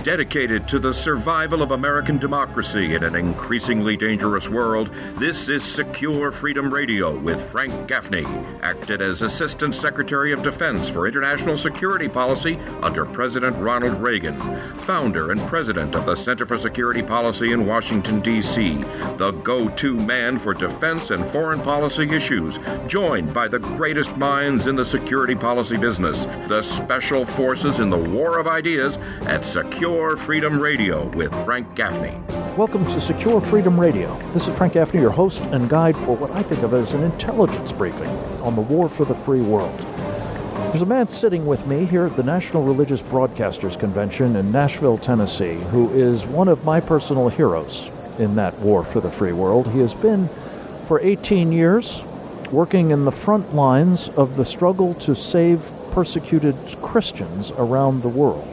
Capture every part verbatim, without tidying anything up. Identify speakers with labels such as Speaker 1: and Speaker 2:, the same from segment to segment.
Speaker 1: Dedicated to the survival of American democracy in an increasingly dangerous world, this is Secure Freedom Radio with Frank Gaffney, acted as Assistant Secretary of Defense for International Security Policy under President Ronald Reagan, founder and president of the Center for Security Policy in Washington, D C, the go-to man for defense and foreign policy issues, joined by the greatest minds in the security policy business, the special forces in the war of ideas at Secure Freedom Radio with Frank Gaffney.
Speaker 2: Welcome to Secure Freedom Radio. This is Frank Gaffney, your host and guide for what I think of as an intelligence briefing on the war for the free world. There's a man sitting with me here at the National Religious Broadcasters Convention in Nashville, Tennessee, who is one of my personal heroes in that war for the free world. He has been, for eighteen years, working in the front lines of the struggle to save persecuted Christians around the world.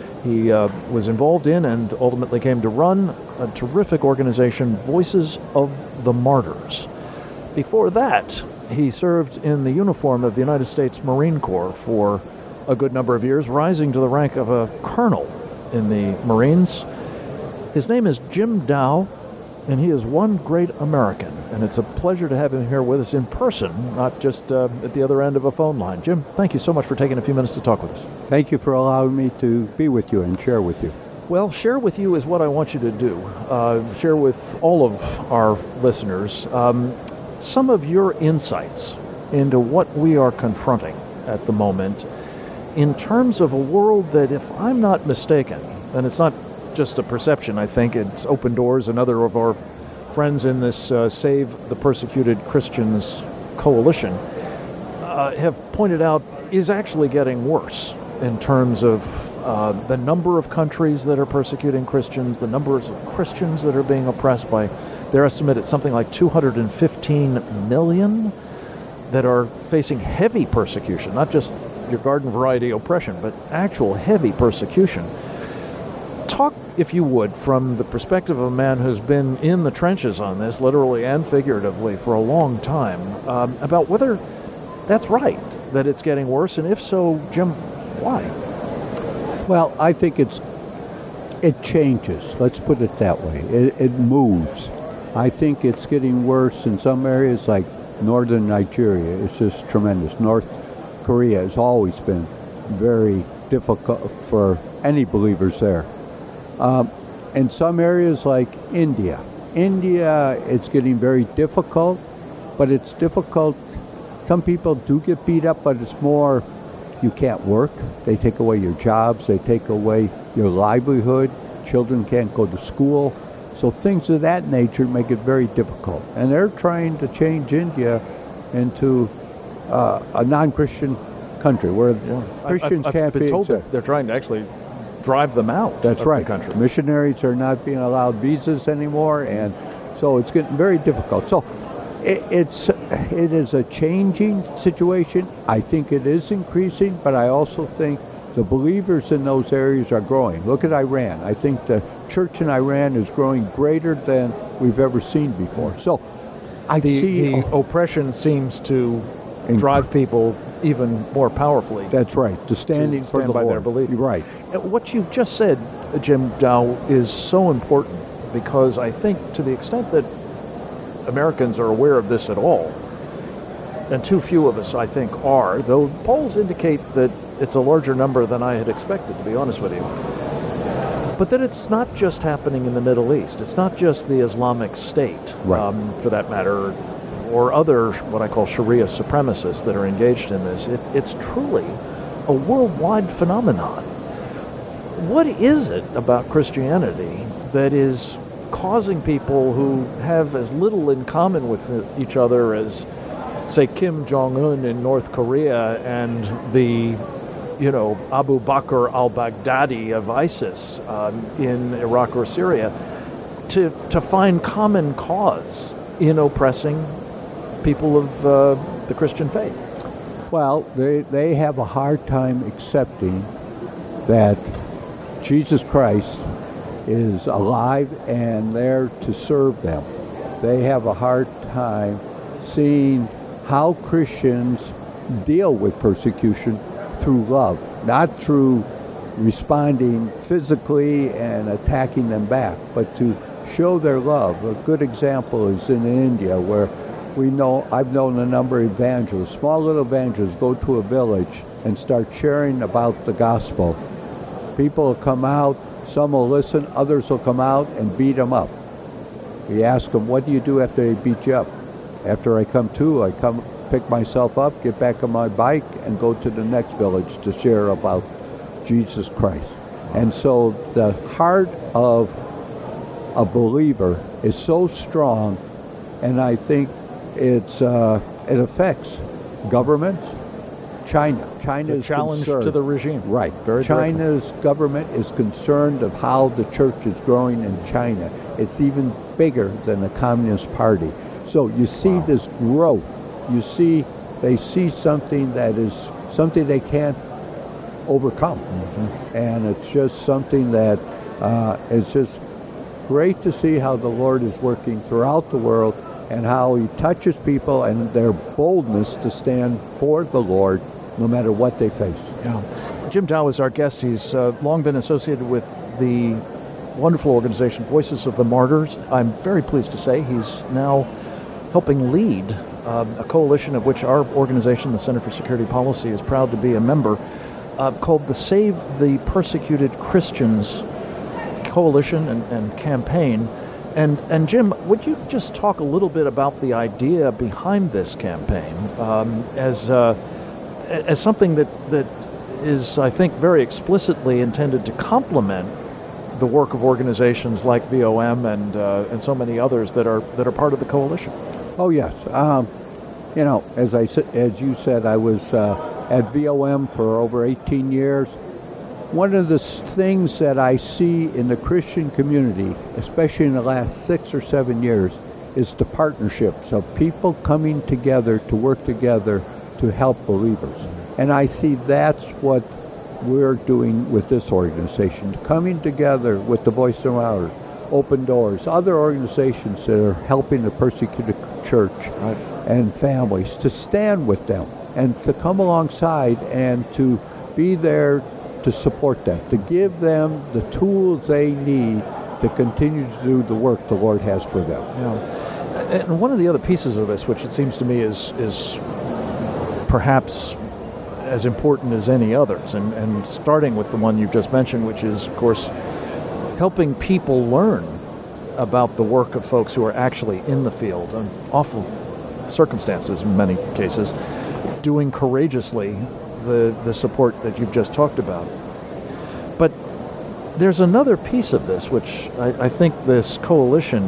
Speaker 2: He uh, was involved in and ultimately came to run a terrific organization, Voices of the Martyrs. Before that, he served in the uniform of the United States Marine Corps for a good number of years, rising to the rank of a colonel in the Marines. His name is Jim Dow, and he is one great American. And it's a pleasure to have him here with us in person, not just uh, at the other end of a phone line. Jim, thank you so much for taking a few minutes to talk with us.
Speaker 3: Thank you for allowing me to be with you and share with you.
Speaker 2: Well, share with you is what I want you to do. Uh, share with all of our listeners um, some of your insights into what we are confronting at the moment in terms of a world that, if I'm not mistaken, and it's not just a perception, I think it's Open Doors and other of our friends in this uh, Save the Persecuted Christians coalition uh, have pointed out is actually getting worse in terms of uh, the number of countries that are persecuting Christians, the numbers of Christians that are being oppressed by, their estimate is something like two hundred fifteen million that are facing heavy persecution, not just your garden variety oppression, but actual heavy persecution. Talk, if you would, from the perspective of a man who's been in the trenches on this, literally and figuratively, for a long time, um, about whether that's right, that it's getting worse, and if so, Jim, why?
Speaker 3: Well, I think it's it changes. Let's put it that way. It, it moves. I think it's getting worse in some areas, like northern Nigeria. It's just tremendous. North Korea has always been very difficult for any believers there. Um, in some areas like India, India, it's getting very difficult, but it's difficult. Some people do get beat up, but it's more you can't work. They take away your jobs. They take away your livelihood. Children can't go to school. So things of that nature make it very difficult. And they're trying to change India into uh, a non-Christian country where yeah. Christians
Speaker 2: I've, I've
Speaker 3: can't
Speaker 2: been
Speaker 3: be
Speaker 2: told
Speaker 3: accepted.
Speaker 2: that they're trying to actually drive them out
Speaker 3: That's
Speaker 2: of
Speaker 3: right.
Speaker 2: the country.
Speaker 3: Missionaries are not being allowed visas anymore, and so it's getting very difficult. So it, it's it is a changing situation. I think it is increasing, but I also think the believers in those areas are growing. Look at Iran. I think the church in Iran is growing greater than we've ever seen before. So I
Speaker 2: the,
Speaker 3: see
Speaker 2: the oppression seems to drive people even more powerfully.
Speaker 3: That's right. To standing
Speaker 2: to stand
Speaker 3: for the
Speaker 2: by
Speaker 3: Lord.
Speaker 2: their belief.
Speaker 3: Right.
Speaker 2: What you've just said, Jim Dow, is so important because I think to the extent that Americans are aware of this at all, and too few of us, I think, are, though polls indicate that it's a larger number than I had expected, to be honest with you. But that it's not just happening in the Middle East. It's not just the Islamic State,
Speaker 3: right.
Speaker 2: um, for that matter, or other what I call Sharia supremacists that are engaged in this. It, it's truly a worldwide phenomenon. What is it about Christianity that is causing people who have as little in common with each other as, say, Kim Jong-un in North Korea and the, you know, Abu Bakr al-Baghdadi of ISIS um, in Iraq or Syria, to to find common cause in oppressing people of uh, the Christian faith?
Speaker 3: Well, they, they have a hard time accepting that Jesus Christ is alive and there to serve them. They have a hard time seeing how Christians deal with persecution through love, not through responding physically and attacking them back, but to show their love. A good example is in India, where we know I've known a number of evangelists, small little evangelists, go to a village and start sharing about the gospel. People will come out, some will listen, others will come out and beat them up. We ask them, what do you do after they beat you up? After I come to, I come pick myself up, get back on my bike, and go to the next village to share about Jesus Christ. And so the heart of a believer is so strong, and I think it's uh, it affects governments. China. China
Speaker 2: it's a
Speaker 3: is
Speaker 2: challenge
Speaker 3: concerned.
Speaker 2: to the regime.
Speaker 3: Right.
Speaker 2: Very
Speaker 3: China's
Speaker 2: directly.
Speaker 3: government is concerned of how the church is growing in China. It's even bigger than the Communist Party. So you see wow. this growth. You see, they see something that is something they can't overcome. Mm-hmm. And it's just something that uh, it's just great to see how the Lord is working throughout the world and how he touches people and their boldness to stand for the Lord no matter what they face.
Speaker 2: Yeah. Jim Dow is our guest. He's uh, long been associated with the wonderful organization Voices of the Martyrs. I'm very pleased to say he's now helping lead um, a coalition of which our organization, the Center for Security Policy, is proud to be a member, uh, called the Save the Persecuted Christians Coalition and, and campaign. And and Jim, would you just talk a little bit about the idea behind this campaign um, as uh, as something that, that is, I think, very explicitly intended to complement the work of organizations like V O M and uh, and so many others that are that are part of the coalition?
Speaker 3: Oh yes, um, you know, as I as you said, I was uh, at V O M for over eighteen years. One of the things that I see in the Christian community, especially in the last six or seven years, is the partnerships of people coming together to work together to help believers. And I see that's what we're doing with this organization, coming together with the Voice of the Martyrs, Open Doors, other organizations that are helping the persecuted church right. and families to stand with them and to come alongside and to be there to support them, to give them the tools they need to continue to do the work the Lord has for them.
Speaker 2: Yeah. And one of the other pieces of this, which it seems to me is is perhaps as important as any others, and, and starting with the one you've just mentioned, which is, of course, helping people learn about the work of folks who are actually in the field, and awful circumstances in many cases, doing courageously the, the support that you've just talked about. But there's another piece of this, which I, I think this coalition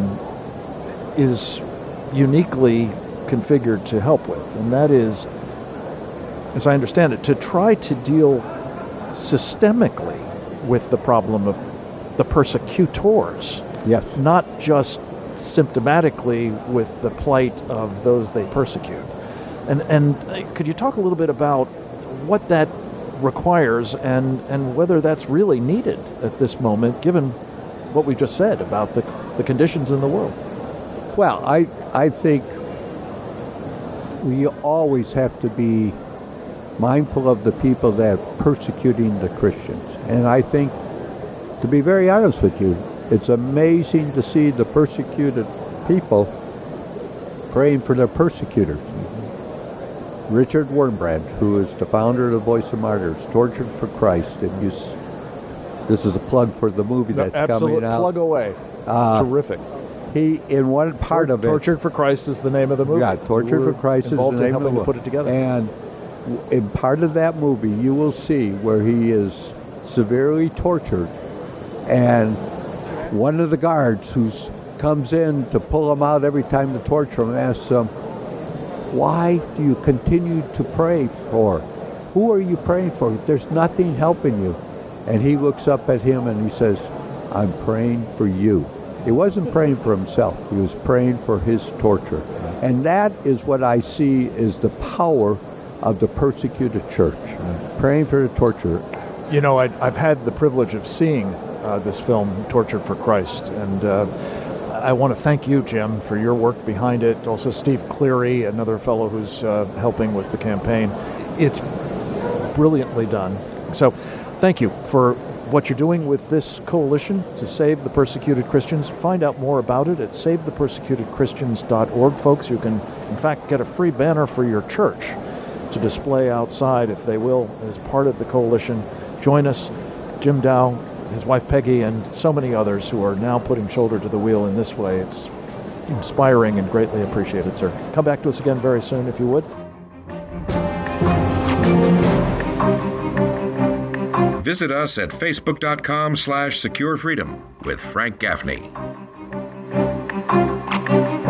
Speaker 2: is uniquely configured to help with, and that is, as I understand it, to try to deal systemically with the problem of the persecutors.
Speaker 3: Yes.
Speaker 2: Not just symptomatically with the plight of those they persecute. And and could you talk a little bit about what that requires and, and whether that's really needed at this moment, given what we just said about the, the conditions in the world?
Speaker 3: Well, I I think we always have to be mindful of the people that are persecuting the Christians. And I think, to be very honest with you, it's amazing to see the persecuted people praying for their persecutors. Richard Wurmbrand, who is the founder of the Voice of Martyrs, Tortured for Christ, and you, this is a plug for the movie that's
Speaker 2: no,
Speaker 3: coming out.
Speaker 2: Plug away. It's
Speaker 3: uh,
Speaker 2: terrific.
Speaker 3: He, in one part
Speaker 2: Tor-
Speaker 3: of it...
Speaker 2: Tortured for Christ is the name of the movie.
Speaker 3: Yeah, Tortured for Christ is the
Speaker 2: involved in
Speaker 3: name of the
Speaker 2: helping
Speaker 3: movie.
Speaker 2: to put it together.
Speaker 3: And in part of that movie, you will see where he is severely tortured, and one of the guards who comes in to pull him out every time to torture him asks him, why do you continue to pray for? Who are you praying for? There's nothing helping you. And he looks up at him and he says, I'm praying for you. He wasn't praying for himself. He was praying for his torture. And that is what I see is the power of the persecuted church, praying for the torturer.
Speaker 2: You know, I, I've had the privilege of seeing uh, this film, Tortured for Christ, and uh, I want to thank you, Jim, for your work behind it. Also, Steve Cleary, another fellow who's uh, helping with the campaign. It's brilliantly done. So, thank you for what you're doing with this coalition to save the persecuted Christians. Find out more about it at save the persecuted christians dot org, folks. You can, in fact, get a free banner for your church to display outside, if they will, as part of the coalition. Join us, Jim Dow, his wife Peggy, and so many others who are now putting shoulder to the wheel in this way. It's inspiring and greatly appreciated, sir. Come back to us again very soon, if you would.
Speaker 1: Visit us at facebook.com slash secure freedom with Frank Gaffney.